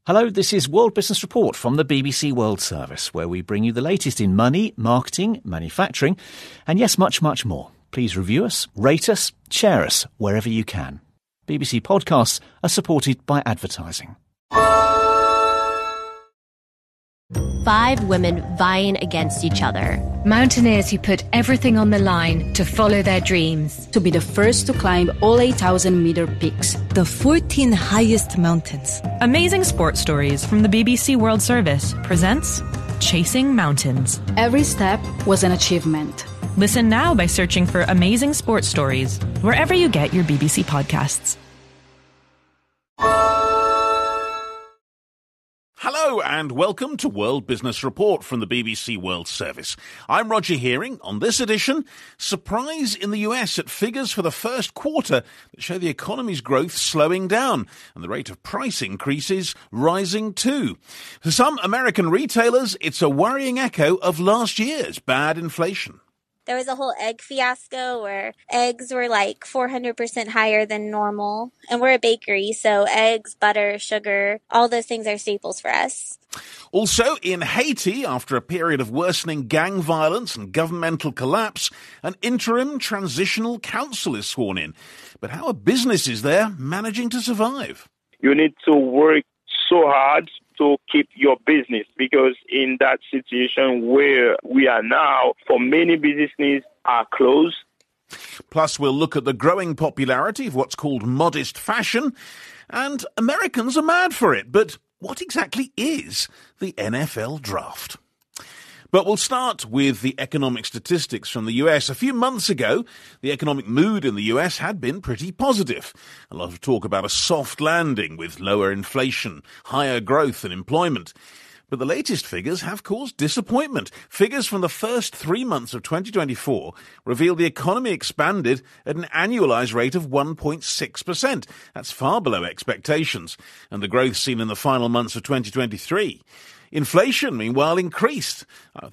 Hello, this is World Business Report from the BBC World Service, where we bring you the latest in money, marketing, manufacturing, and yes, much, much more. Please review us, rate us, share us wherever you can. BBC podcasts are supported by advertising. 5 women vying against each other. Mountaineers who put everything on the line to follow their dreams. To be the first to climb all 8,000-meter peaks. The 14 highest mountains. Amazing sports stories from the BBC World Service presents Chasing Mountains. Every step was an achievement. Listen now by searching for Amazing Sports Stories wherever you get your BBC podcasts. Hello and welcome to World Business Report from the BBC World Service. I'm Roger Hearing. On this edition, surprise in the US at figures for the first quarter that show the economy's growth slowing down and the rate of price increases rising too. For some American retailers, it's a worrying echo of last year's bad inflation. There was a whole egg fiasco where eggs were like 400% higher than normal. And we're a bakery, so eggs, butter, sugar, all those things are staples for us. Also, in Haiti, after a period of worsening gang violence and governmental collapse, an interim transitional council is sworn in. But how are businesses there managing to survive? You need to work so hard to keep your business, because in that situation where we are now, for many businesses are closed. Plus, we'll look at the growing popularity of what's called modest fashion, and Americans are mad for it. But what exactly is the NFL draft? But we'll start with the economic statistics from the US. A few months ago, the economic mood in the US had been pretty positive. A lot of talk about a soft landing with lower inflation, higher growth and employment. But the latest figures have caused disappointment. Figures from the first 3 months of 2024 reveal the economy expanded at an annualized rate of 1.6%. That's far below expectations, and the growth seen in the final months of 2023. Inflation, meanwhile, increased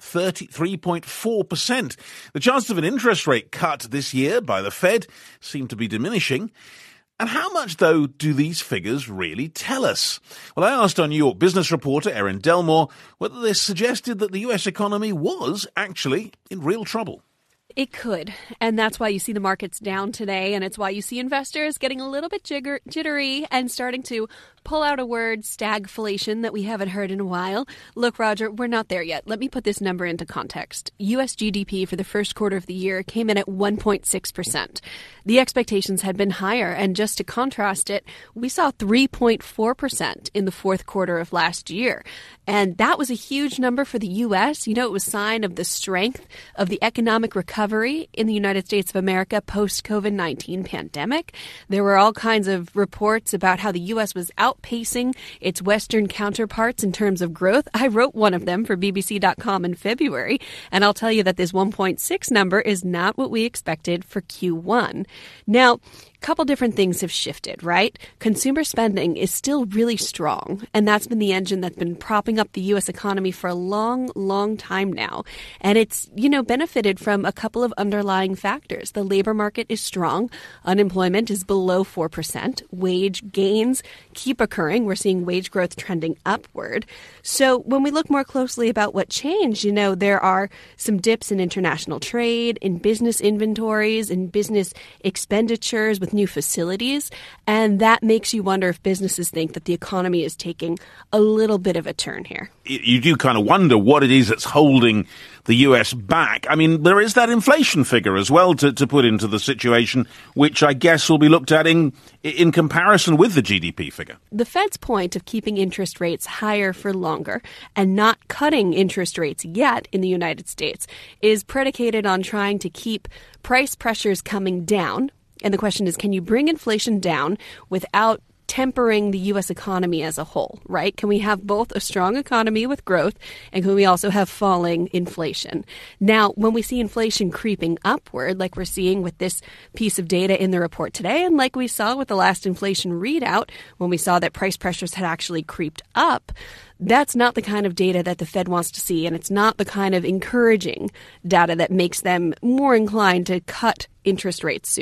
33.4%. The chances of an interest rate cut this year by the Fed seem to be diminishing. And how much, though, do these figures really tell us? Well, I asked our New York business reporter, Erin Delmore, whether this suggested that the US economy was actually in real trouble. It could, and that's why you see the markets down today, and it's why you see investors getting a little bit jittery and starting to pull out a word, stagflation, that we haven't heard in a while. Look, Roger, we're not there yet. Let me put this number into context. U.S. GDP for the first quarter of the year came in at 1.6%. The expectations had been higher, and just to contrast it, we saw 3.4% in the fourth quarter of last year. And that was a huge number for the U.S. You know, it was a sign of the strength of the economic recovery in the United States of America post-COVID-19 pandemic. There were all kinds of reports about how the U.S. was outpacing its Western counterparts in terms of growth. I wrote one of them for BBC.com in February, and I'll tell you that this 1.6 number is not what we expected for Q1. Now, couple different things have shifted, right? Consumer spending is still really strong, and that's been the engine that's been propping up the U.S. economy for a long, long time now. And it's, benefited from a couple of underlying factors. The labor market is strong. Unemployment is below 4%. Wage gains keep occurring. We're seeing wage growth trending upward. So when we look more closely about what changed, there are some dips in international trade, in business inventories, in business expenditures with new facilities, and that makes you wonder if businesses think that the economy is taking a little bit of a turn here. You do kind of wonder what it is that's holding the US back. I mean, there is that inflation figure as well to put into the situation, which I guess will be looked at in comparison with the GDP figure. The Fed's point of keeping interest rates higher for longer and not cutting interest rates yet in the United States is predicated on trying to keep price pressures coming down. And the question is, can you bring inflation down without tempering the U.S. economy as a whole, right? Can we have both a strong economy with growth and can we also have falling inflation? Now, when we see inflation creeping upward, like we're seeing with this piece of data in the report today, and like we saw with the last inflation readout, when we saw that price pressures had actually creeped up, that's not the kind of data that the Fed wants to see, and it's not the kind of encouraging data that makes them more inclined to cut interest rates sooner.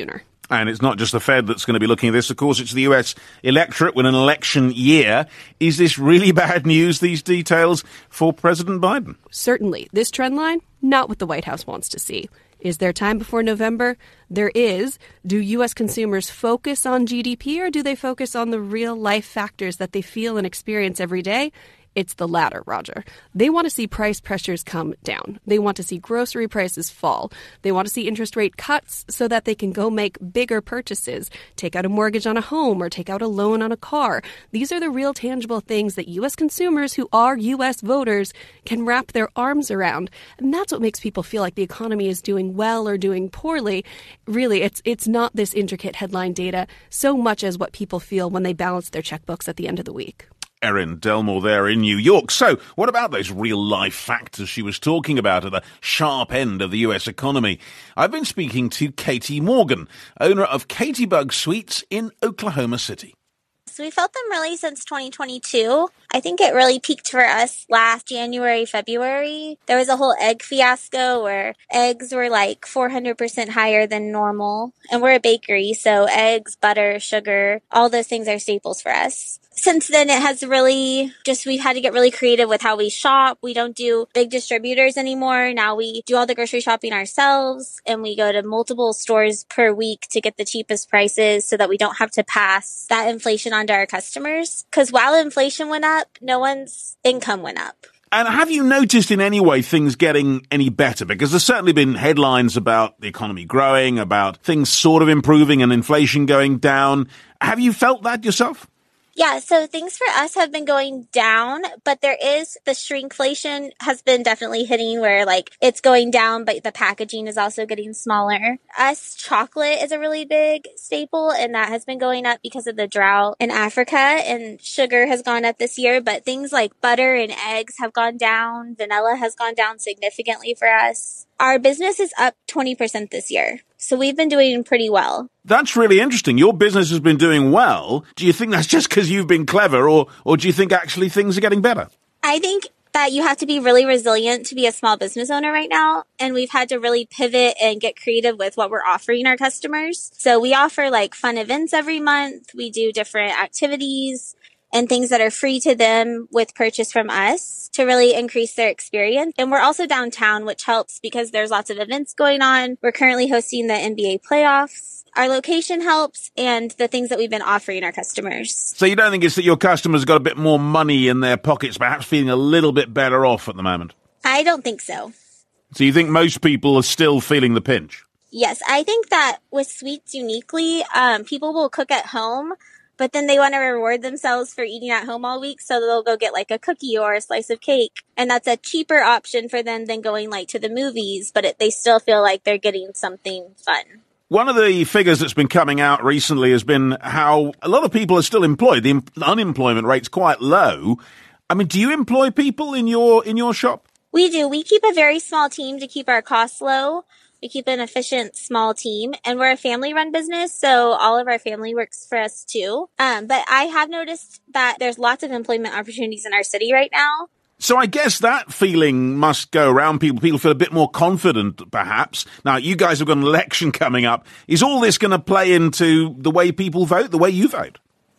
And it's not just the Fed that's going to be looking at this. Of course, it's the US electorate with an election year. Is this really bad news, these details, for President Biden? Certainly. This trend line, not what the White House wants to see. Is there time before November? There is. Do U.S. consumers focus on GDP or do they focus on the real life factors that they feel and experience every day? It's the latter, Roger. They want to see price pressures come down. They want to see grocery prices fall. They want to see interest rate cuts so that they can go make bigger purchases, take out a mortgage on a home or take out a loan on a car. These are the real tangible things that U.S. consumers who are U.S. voters can wrap their arms around. And that's what makes people feel like the economy is doing well or doing poorly. Really, it's not this intricate headline data so much as what people feel when they balance their checkbooks at the end of the week. Erin Delmore there in New York. So, what about those real-life factors she was talking about at the sharp end of the US economy? I've been speaking to Katie Morgan, owner of Katie Bug Sweets in Oklahoma City. So we felt them really since 2022. I think it really peaked for us last January, February. There was a whole egg fiasco where eggs were like 400% higher than normal. And we're a bakery, so eggs, butter, sugar, all those things are staples for us. Since then, it has really we've had to get really creative with how we shop. We don't do big distributors anymore. Now we do all the grocery shopping ourselves, and we go to multiple stores per week to get the cheapest prices so that we don't have to pass that inflation on to our customers. Because while inflation went up, no one's income went up. And have you noticed in any way things getting any better? Because there's certainly been headlines about the economy growing, about things sort of improving and inflation going down. Have you felt that yourself? Yeah, so things for us have been going down, but there is the shrinkflation has been definitely hitting where like it's going down, but the packaging is also getting smaller. Us, chocolate is a really big staple, and that has been going up because of the drought in Africa, and sugar has gone up this year, but things like butter and eggs have gone down. Vanilla has gone down significantly for us. Our business is up 20% this year. So we've been doing pretty well. That's really interesting. Your business has been doing well. Do you think that's just because you've been clever, or do you think actually things are getting better? I think that you have to be really resilient to be a small business owner right now. And we've had to really pivot and get creative with what we're offering our customers. So we offer like fun events every month. We do different activities and things that are free to them with purchase from us to really increase their experience. And we're also downtown, which helps because there's lots of events going on. We're currently hosting the NBA playoffs. Our location helps, and the things that we've been offering our customers. So you don't think it's that your customers got a bit more money in their pockets, perhaps feeling a little bit better off at the moment? I don't think so. So you think most people are still feeling the pinch? Yes, I think that with sweets uniquely, people will cook at home, but then they want to reward themselves for eating at home all week, so they'll go get like a cookie or a slice of cake. And that's a cheaper option for them than going like to the movies, but they still feel like they're getting something fun. One of the figures that's been coming out recently has been how a lot of people are still employed. The unemployment rate's quite low. I mean, do you employ people in your shop? We do. We keep a very small team to keep our costs low. We keep an efficient, small team, and we're a family-run business, so all of our family works for us too. But I have noticed that there's lots of employment opportunities in our city right now. So I guess that feeling must go around people. People feel a bit more confident, perhaps. Now, you guys have got an election coming up. Is all this going to play into the way people vote, the way you vote?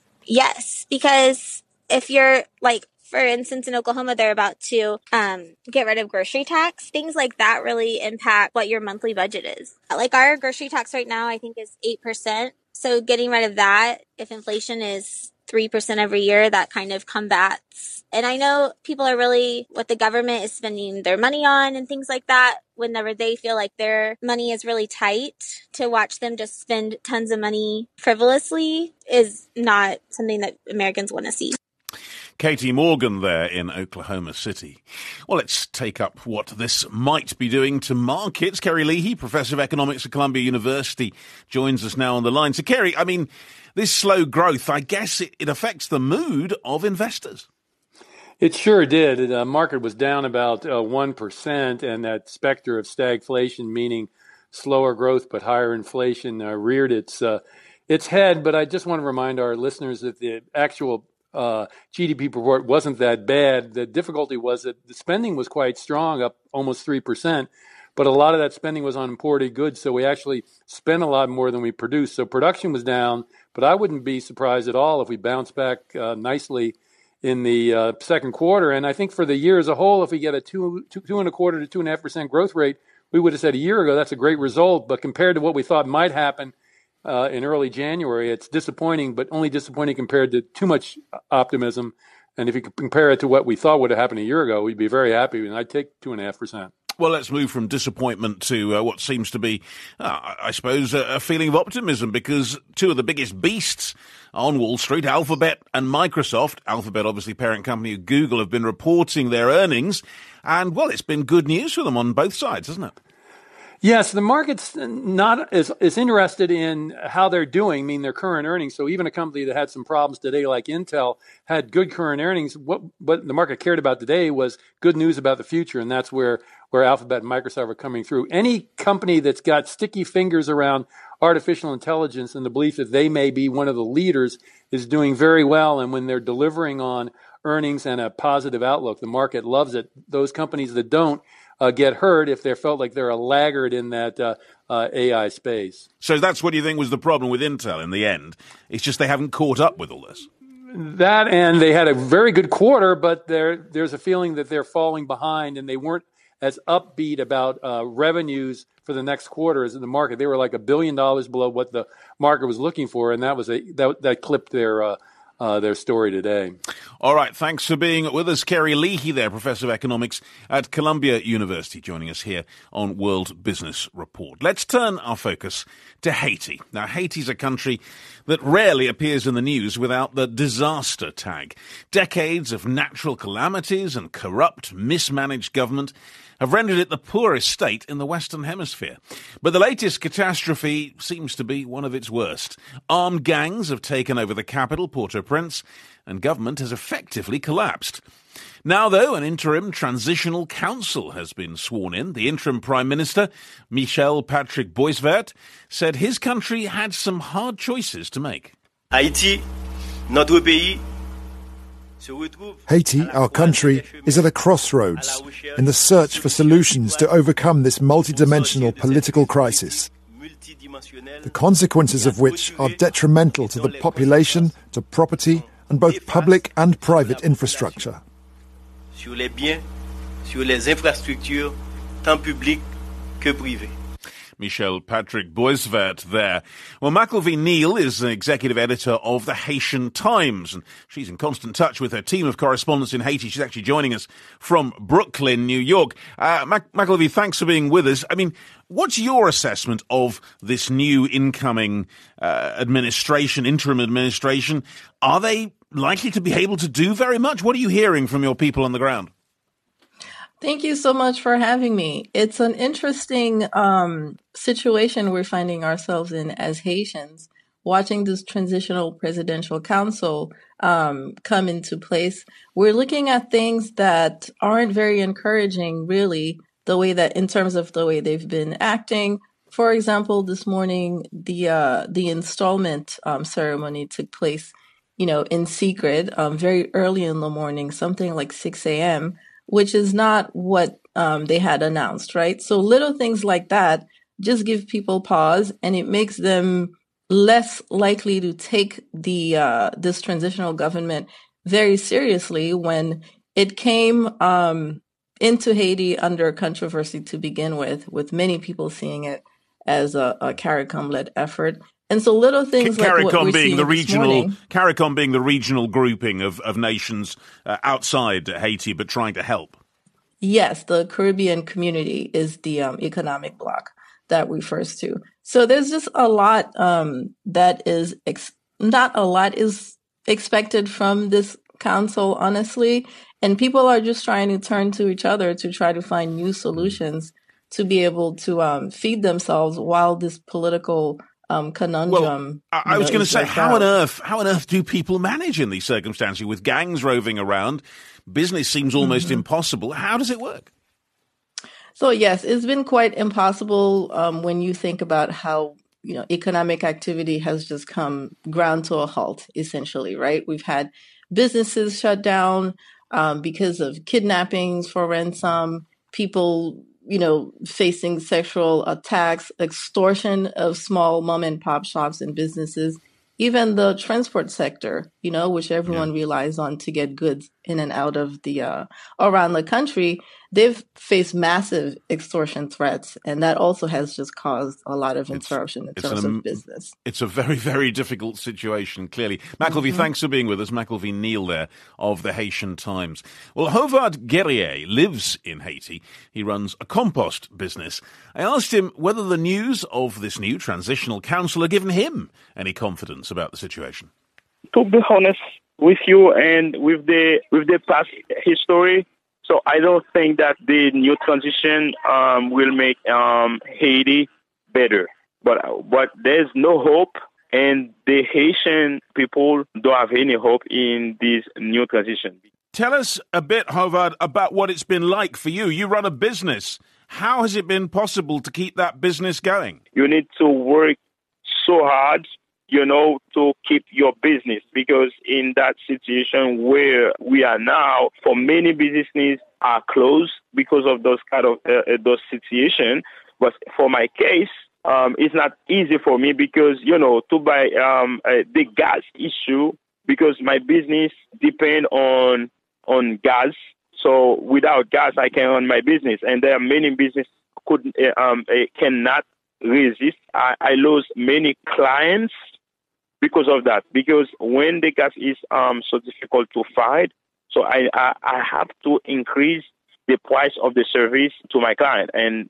Yes, because if you're like, for instance, in Oklahoma, they're about to get rid of grocery tax. Things like that really impact what your monthly budget is. Like our grocery tax right now, I think is 8%. So getting rid of that, if inflation is 3% every year, that kind of combats. And I know people are really what the government is spending their money on and things like that. Whenever they feel like their money is really tight, to watch them just spend tons of money frivolously is not something that Americans want to see. Katie Morgan there in Oklahoma City. Well, let's take up what this might be doing to markets. Kerry Leahy, Professor of Economics at Columbia University, joins us now on the line. So, Kerry, I mean, this slow growth, I guess it affects the mood of investors. It sure did. The market was down about 1%, and that specter of stagflation, meaning slower growth but higher inflation, reared its head. But I just want to remind our listeners that the actual GDP report wasn't that bad. The difficulty was that the spending was quite strong, up almost 3%, but a lot of that spending was on imported goods, so we actually spent a lot more than we produced. So production was down, but I wouldn't be surprised at all if we bounce back nicely in the second quarter. And I think for the year as a whole, if we get a 2.25% to 2.5% growth rate, we would have said a year ago that's a great result. But compared to what we thought might happen in early January, it's disappointing, but only disappointing compared to too much optimism. And if you compare it to what we thought would have happened a year ago, we'd be very happy, and I'd take 2.5%. Well, let's move from disappointment to what seems to be, I suppose, a feeling of optimism, because two of the biggest beasts on Wall Street, Alphabet and Microsoft, Alphabet obviously parent company of Google, have been reporting their earnings. And, well, it's been good news for them on both sides, hasn't it? Yes, the market's not as interested in how they're doing, their current earnings. So even a company that had some problems today like Intel had good current earnings. What the market cared about today was good news about the future, and that's where Alphabet and Microsoft are coming through. Any company that's got sticky fingers around artificial intelligence and the belief that they may be one of the leaders is doing very well, and when they're delivering on earnings and a positive outlook, the market loves it. Those companies that don't get hurt if they felt like they're a laggard in that AI space. So that's what you think was the problem with Intel in the end. It's just they haven't caught up with all this. That, and they had a very good quarter, but there's a feeling that they're falling behind, and they weren't as upbeat about revenues for the next quarter as in the market. They were like $1 billion below what the market was looking for, and that clipped their story today. All right, thanks for being with us. Kerry Leahy there, Professor of Economics at Columbia University, joining us here on World Business Report. Let's turn our focus to Haiti. Now, Haiti's a country that rarely appears in the news without the disaster tag. Decades of natural calamities and corrupt, mismanaged government have rendered it the poorest state in the Western Hemisphere. But the latest catastrophe seems to be one of its worst. Armed gangs have taken over the capital, Port-au-Prince, and government has effectively collapsed. Now, though, an interim transitional council has been sworn in. The interim Prime Minister, Michel Patrick Boisvert, said his country had some hard choices to make. Haiti, notre pays, Haiti, our country, is at a crossroads in the search for solutions to overcome this multidimensional political crisis, the consequences of which are detrimental to the population, to property, and both public and private infrastructure. Sur les biens, sur les infrastructures, tant publiques que privées. Michel Patrick Boisvert there. Well, McElveen Neal is the executive editor of the Haitian Times, and she's in constant touch with her team of correspondents in Haiti. She's actually joining us from Brooklyn, New York. McElveen, thanks for being with us. What's your assessment of this new incoming interim administration? Are they likely to be able to do very much? What are you hearing from your people on the ground? Thank you so much for having me. It's an interesting situation we're finding ourselves in as Haitians, watching this transitional presidential council come into place. We're looking at things that aren't very encouraging, really, in terms of the way they've been acting. For example, this morning, the installment ceremony took place, in secret, very early in the morning, something like 6 a.m., which is not what they had announced, right? So little things like that just give people pause, and it makes them less likely to take this transitional government very seriously when it came into Haiti under controversy to begin with many people seeing it as a CARICOM-led effort. And so little things like what we're seeing this morning. CARICOM being the regional grouping of nations outside Haiti, but trying to help. Yes, the Caribbean community is the economic bloc that refers to. So there's just a lot that is not a lot is expected from this council, honestly. And people are just trying to turn to each other to try to find new solutions to be able to feed themselves while this political conundrum. Well, I was going to say, how on earth do people manage in these circumstances with gangs roving around? Business seems almost impossible. How does it work? So yes, it's been quite impossible when you think about how economic activity has just come ground to a halt, essentially, right? We've had businesses shut down because of kidnappings for ransom, people facing sexual attacks, extortion of small mom and pop shops and businesses, even the transport sector, which everyone relies on to get goods in and out of the around the country. They've faced massive extortion threats, and that also has just caused a lot of interruption in terms of business. It's a very, very difficult situation, clearly. McElvey, thanks for being with us. McElvey Neal there of the Haitian Times. Well, Hovard Guerrier lives in Haiti. He runs a compost business. I asked him whether the news of this new transitional council had given him any confidence about the situation. To be honest with you, and with the past history, so I don't think that the new transition will make Haiti better. But there's no hope, and the Haitian people don't have any hope in this new transition. Tell us a bit, Hovard, about what it's been like for you. You run a business. How has it been possible to keep that business going? You need to work so hard, to keep your business, because in that situation where we are now, for many businesses are closed because of those kind of those situations. But for my case, it's not easy for me because, to buy the gas issue, because my business depend on gas. So without gas, I can run my business, and there are many businesses cannot resist. I lose many clients because of that. Because when the gas is so difficult to find, so I have to increase the price of the service to my client, and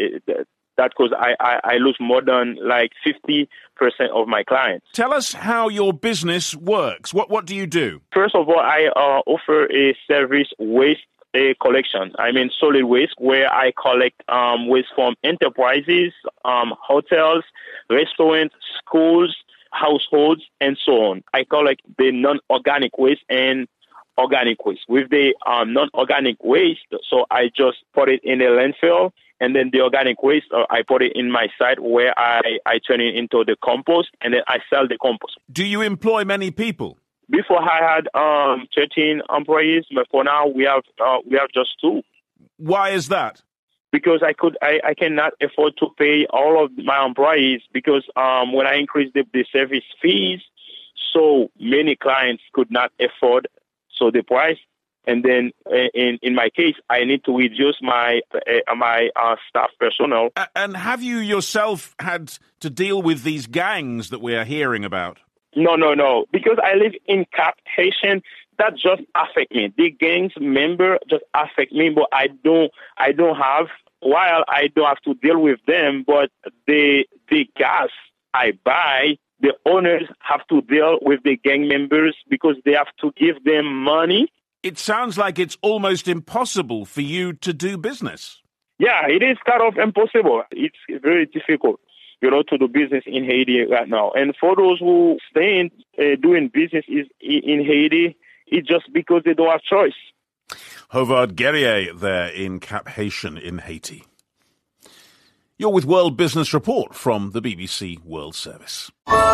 that because I lose more than like 50% of my clients. Tell us how your business works. What do you do? First of all, I offer a service waste collection. I mean solid waste, where I collect waste from enterprises, hotels, restaurants, schools, households, and so on. I collect the non-organic waste and organic waste. With the non-organic waste, so I just put it in a landfill, and then the organic waste, I put it in my site where I turn it into the compost, and then I sell the compost. Do you employ many people? Before I had 13 employees, but for now we have just 2. Why is that? Because I cannot afford to pay all of my employees, because when I increased the service fees, so many clients could not afford the price, and then in my case, I need to reduce my staff personnel. And have you yourself had to deal with these gangs that we are hearing about? No, because I live in Cap Haitian. That just affect me. The gangs member just affect me, but I don't have. While I don't have to deal with them, but the gas I buy, the owners have to deal with the gang members because they have to give them money. It sounds like it's almost impossible for you to do business. Yeah, it is kind of impossible. It's very difficult, to do business in Haiti right now. And for those who stay doing business in Haiti, it's just because they don't have choice. Hovard Guerrier there in Cap Haitian in Haiti. You're with World Business Report from the BBC World Service.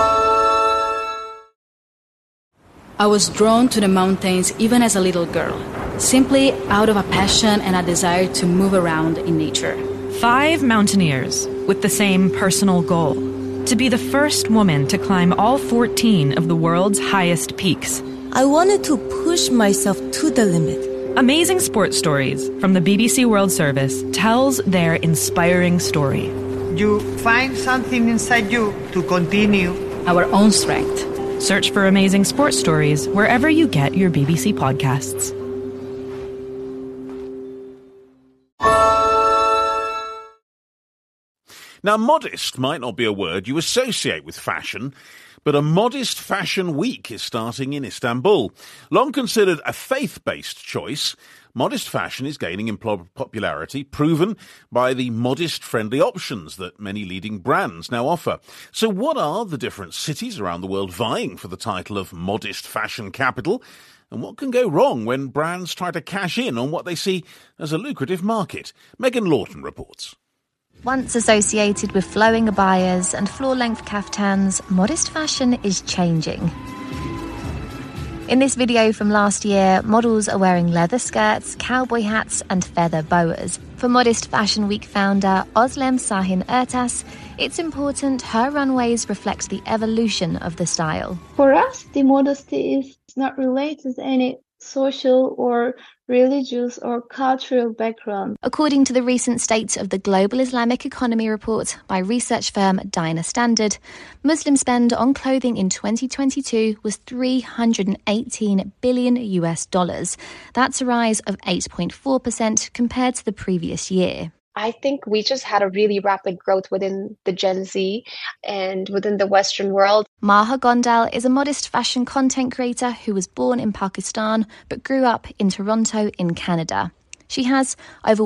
I was drawn to the mountains even as a little girl, simply out of a passion and a desire to move around in nature. 5 mountaineers with the same personal goal: to be the first woman to climb all 14 of the world's highest peaks. I wanted to push myself to the limit. Amazing Sports Stories from the BBC World Service tells their inspiring story. You find something inside you to continue. Our own strength. Search for Amazing Sports Stories wherever you get your BBC podcasts. Now, modest might not be a word you associate with fashion, but a modest fashion week is starting in Istanbul. Long considered a faith-based choice, modest fashion is gaining in popularity, proven by the modest-friendly options that many leading brands now offer. So what are the different cities around the world vying for the title of modest fashion capital? And what can go wrong when brands try to cash in on what they see as a lucrative market? Megan Lawton reports. Once associated with flowing abayas and floor-length kaftans, modest fashion is changing. In this video from last year, models are wearing leather skirts, cowboy hats and feather boas For Modest Fashion Week founder Özlem Sahin Ertas, it's important her runways reflect the evolution of the style. For us, the modesty is not related to any social or religious or cultural background. According to the recent State of the Global Islamic Economy report by research firm Dina Standard, Muslim spend on clothing in 2022 was $318 billion US. That's a rise of 8.4% compared to the previous year. I think we just had a really rapid growth within the Gen Z and within the Western world. Maha Gondal is a modest fashion content creator who was born in Pakistan but grew up in Toronto in Canada. She has over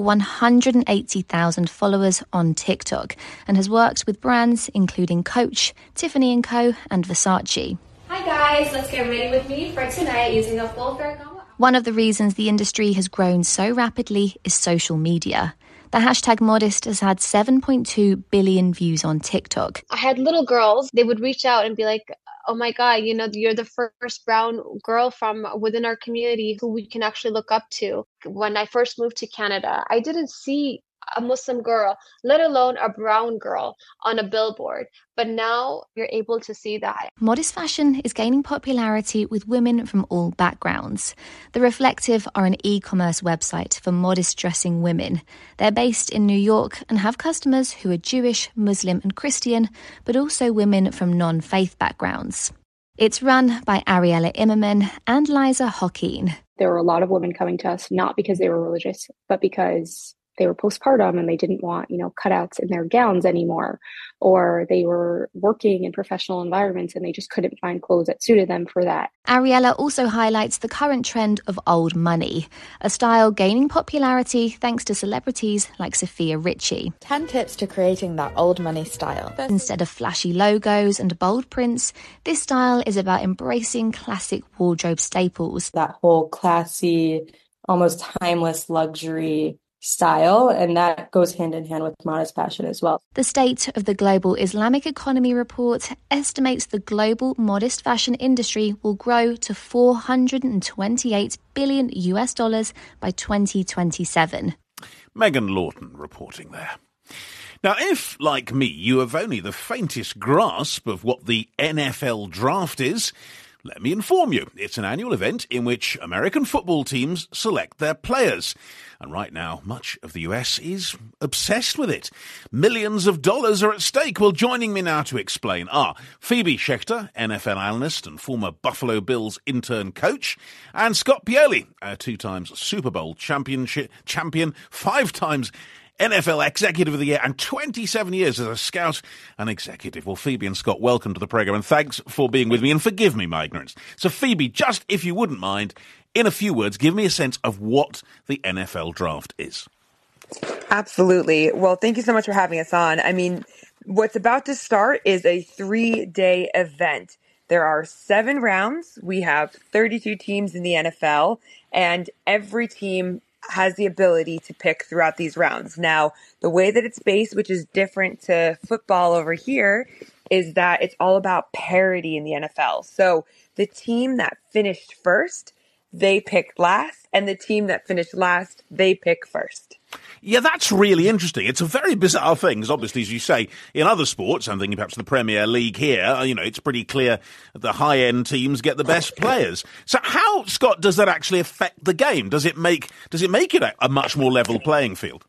180,000 followers on TikTok and has worked with brands including Coach, Tiffany & Co. and Versace. Hi guys, let's get ready with me for tonight using a full fair combo. One of the reasons the industry has grown so rapidly is social media. The hashtag Modest has had 7.2 billion views on TikTok. I had little girls, they would reach out and be like, oh my God, you're the first brown girl from within our community who we can actually look up to. When I first moved to Canada, I didn't see a Muslim girl, let alone a brown girl, on a billboard. But now you're able to see that. Modest fashion is gaining popularity with women from all backgrounds. The Reflective are an e-commerce website for modest dressing women. They're based in New York and have customers who are Jewish, Muslim and Christian, but also women from non-faith backgrounds. It's run by Ariella Immerman and Liza Hockeen. There were a lot of women coming to us, not because they were religious, but because they were postpartum and they didn't want, cutouts in their gowns anymore, or they were working in professional environments and they just couldn't find clothes that suited them for that. Ariella also highlights the current trend of old money, a style gaining popularity thanks to celebrities like Sophia Richie. 10 tips to creating that old money style. Instead of flashy logos and bold prints, this style is about embracing classic wardrobe staples. That whole classy, almost timeless luxury style, and that goes hand in hand with modest fashion as well. The State of the Global Islamic Economy report estimates the global modest fashion industry will grow to $428 billion US by 2027. Megan Lawton reporting there. Now, if, like me, you have only the faintest grasp of what the NFL draft is, let me inform you. It's an annual event in which American football teams select their players. And right now, much of the US is obsessed with it. Millions of dollars are at stake. Well, joining me now to explain are Phoebe Schechter, NFL analyst and former Buffalo Bills intern coach, and Scott Pioli, a 2-times Super Bowl champion, 5 times NFL Executive of the Year, and 27 years as a scout and executive. Well, Phoebe and Scott, welcome to the programme, and thanks for being with me, and forgive me my ignorance. So, Phoebe, just if you wouldn't mind, in a few words, give me a sense of what the NFL draft is. Absolutely. Well, thank you so much for having us on. I mean, what's about to start is a 3-day event. There are 7 rounds. We have 32 teams in the NFL, and every team has the ability to pick throughout these rounds. Now, the way that it's based, which is different to football over here, is that it's all about parity in the NFL. So the team that finished first, they pick last, and the team that finished last, they pick first. Yeah, that's really interesting. It's a very bizarre thing, because obviously, as you say, in other sports, I'm thinking perhaps the Premier League here, it's pretty clear the high-end teams get the best players. So how, Scott, does that actually affect the game? Does it make it a much more level playing field?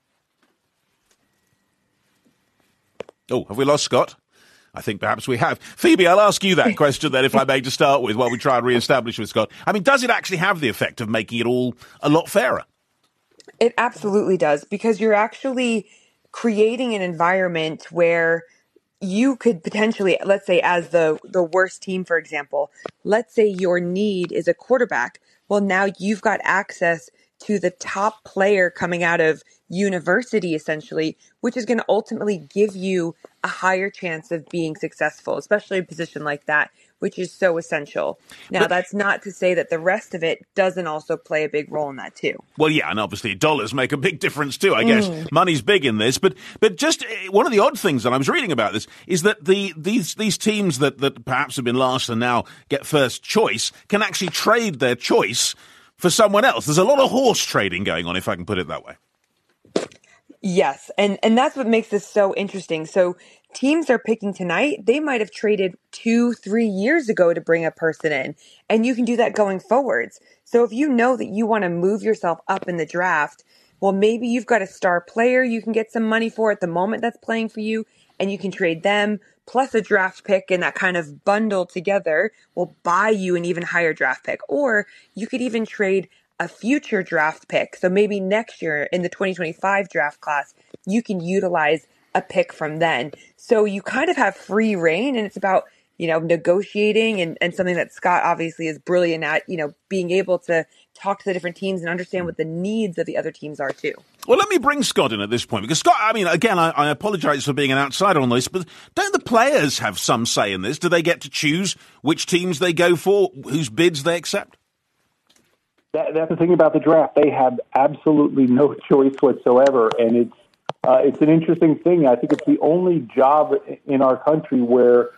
Oh, have we lost Scott? I think perhaps we have. Phoebe, I'll ask you that question then, if I may, to start with, while we try and re-establish with Scott. I mean, does it actually have the effect of making it all a lot fairer? It absolutely does, because you're actually creating an environment where you could potentially, let's say as the worst team, for example, let's say your need is a quarterback. Well, now you've got access to the top player coming out of university, essentially, which is going to ultimately give you a higher chance of being successful, especially in a position like that, which is so essential. Now, that's not to say that the rest of it doesn't also play a big role in that too. Well, yeah, and obviously dollars make a big difference too, I guess. Money's big in this. But just one of the odd things that I was reading about this is that these teams that perhaps have been last and now get first choice can actually trade their choice for someone else. There's a lot of horse trading going on, if I can put it that way. Yes, and that's what makes this so interesting. So teams are picking tonight. They might have traded 2-3 years ago to bring a person in, and you can do that going forwards. So if you know that you want to move yourself up in the draft, well, maybe you've got a star player you can get some money for at the moment that's playing for you, and you can trade them plus a draft pick, and that kind of bundle together will buy you an even higher draft pick. Or you could even trade a future draft pick. So maybe next year in the 2025 draft class, you can utilize a pick from then. So you kind of have free reign, and it's about, negotiating and something that Scott obviously is brilliant at, being able to talk to the different teams and understand what the needs of the other teams are too. Well, let me bring Scott in at this point, because Scott, I apologise for being an outsider on this, but don't the players have some say in this? Do they get to choose which teams they go for, whose bids they accept? That's the thing about the draft. They have absolutely no choice whatsoever, and it's an interesting thing. I think it's the only job in our country where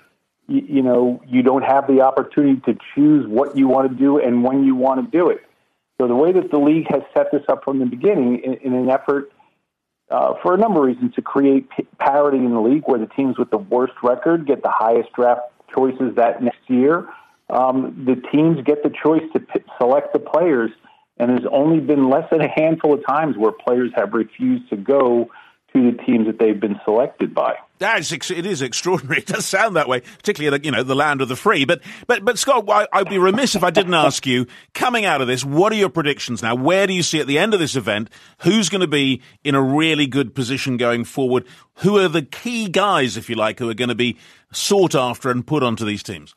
you don't have the opportunity to choose what you want to do and when you want to do it. So the way that the league has set this up from the beginning in an effort for a number of reasons to create parity in the league where the teams with the worst record get the highest draft choices that next year. The teams get the choice to select the players, and there's only been less than a handful of times where players have refused to go to the teams that they've been selected by. It is extraordinary. It does sound that way, particularly the land of the free. But Scott, I'd be remiss if I didn't ask you, coming out of this, what are your predictions now? Where do you see at the end of this event, who's going to be in a really good position going forward? Who are the key guys, if you like, who are going to be sought after and put onto these teams?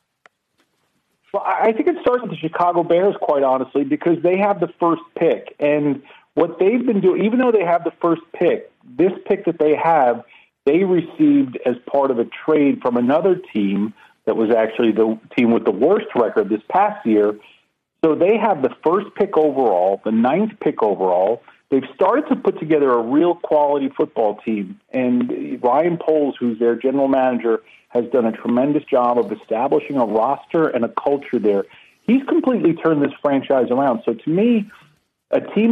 Well, I think it starts with the Chicago Bears, quite honestly, because they have the first pick. And what they've been doing, even though they have the first pick, this pick that they have, they received as part of a trade from another team that was actually the team with the worst record this past year. So they have the first pick overall, the 9th pick overall. They've started to put together a real quality football team. And Ryan Poles, who's their general manager, has done a tremendous job of establishing a roster and a culture there. He's completely turned this franchise around. So to me, any team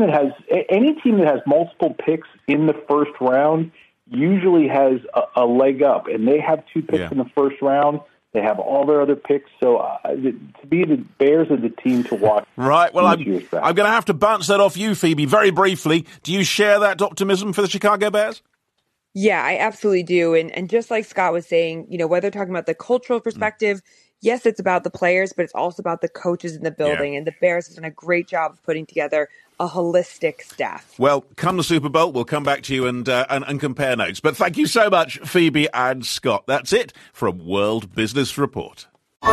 that has multiple picks in the first round usually has a leg up, and they have 2 picks in the first round. They have all their other picks. So to be the Bears are the team to watch. Right. Well, I'm going to have to bounce that off you, Phoebe, very briefly. Do you share that optimism for the Chicago Bears? Yeah, I absolutely do. And just like Scott was saying, whether talking about the cultural perspective, yes, it's about the players, but it's also about the coaches in the building. Yeah. And the Bears have done a great job of putting together a holistic staff. Well, come the Super Bowl, we'll come back to you and compare notes. But thank you so much, Phoebe and Scott. That's it from World Business Report.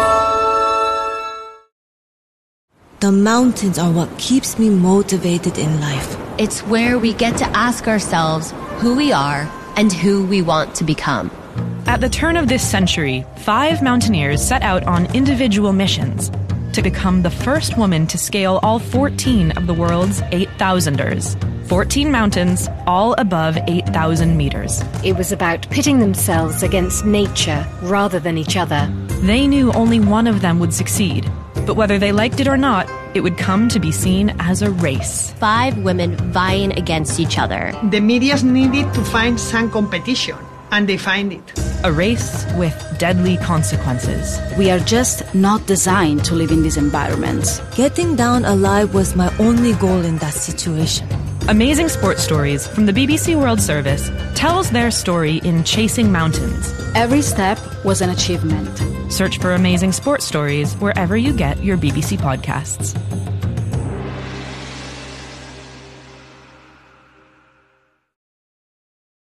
The mountains are what keeps me motivated in life. It's where we get to ask ourselves who we are and who we want to become. At the turn of this century, 5 mountaineers set out on individual missions to become the first woman to scale all 14 of the world's 8,000ers. 14 mountains, all above 8,000 meters. It was about pitting themselves against nature rather than each other. They knew only one of them would succeed, but whether they liked it or not, it would come to be seen as a race. 5 women vying against each other. The medias needed to find some competition, and they find it. A race with deadly consequences. We are just not designed to live in these environments. Getting down alive was my only goal in that situation. Amazing Sports Stories from the BBC World Service tells their story in Chasing Mountains. Every step was an achievement. Search for Amazing Sports Stories wherever you get your BBC podcasts.